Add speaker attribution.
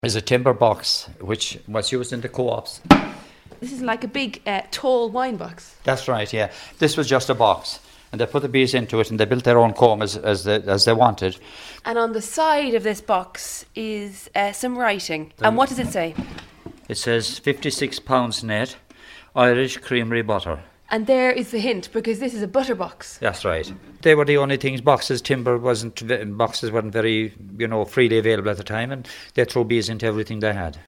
Speaker 1: is a timber box which was used in the co-ops.
Speaker 2: This is like a big, tall wine box.
Speaker 1: That's right, yeah. This was just a box, and they put the bees into it, and they built their own comb as they wanted.
Speaker 2: And on the side of this box is some writing. And what does it say?
Speaker 1: It says 56 pounds net, Irish creamery butter.
Speaker 2: And there is the hint, because this is a butter box.
Speaker 1: That's right. They were the only things. Boxes weren't very, freely available at the time, and they threw bees into everything they had.